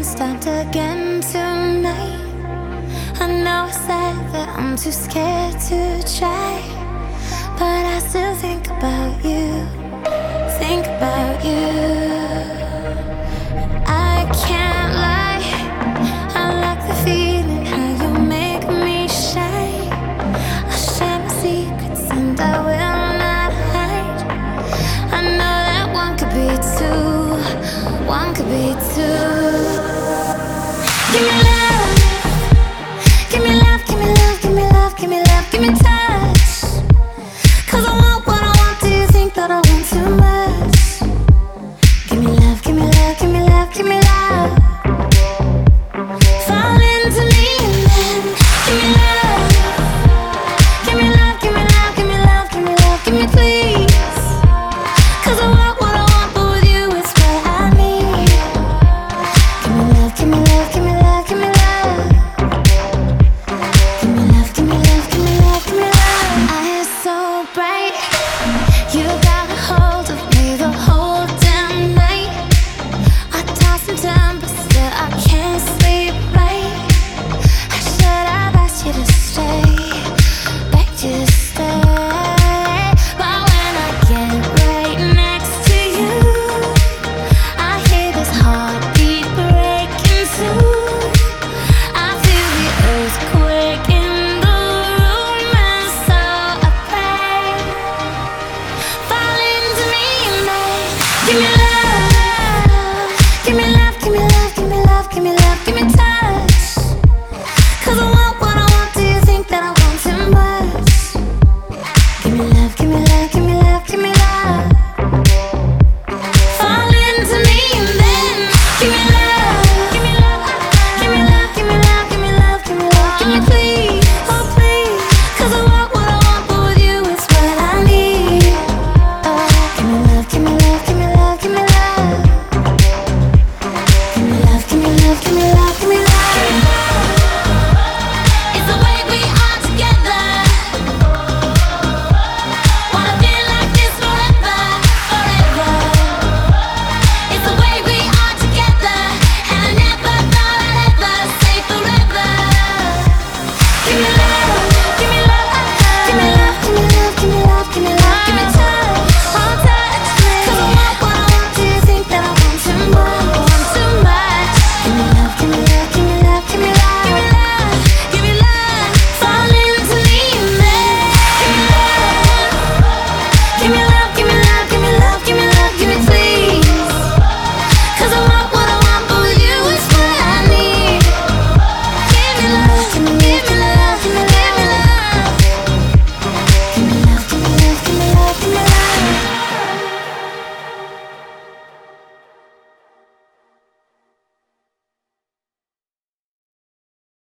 start again tonight. I know I said that I'm too scared to try, but I still think about you, think about you. I can't lie, I like the feeling how you make me shine. I'll share my secrets and I will not hide. I know that one could be two, one could be two. Give me love, give me love, give me love, give me love, give me love, give me touch. 'Cause I want what I want, do you think that I want too much? Give me love, give me love, give me love, give me love. Fall into me and then give me love. Give me love, give me love, give me love, give me love, give me please. 'Cause I want what I want, but with you it's what I need. Give me love, give me love, give me love, give me love. Give me love, give me love, give me love, give me love. Eyes so bright, you got a hold of me the whole damn night. I toss and turn, but still I can't sleep right. I should have asked you to stay, begged you to stay. But when I get right next to you, I hear this heartbeat breaking too. I feel the earthquake in the room, and so I pray. Fall into me and then give me love.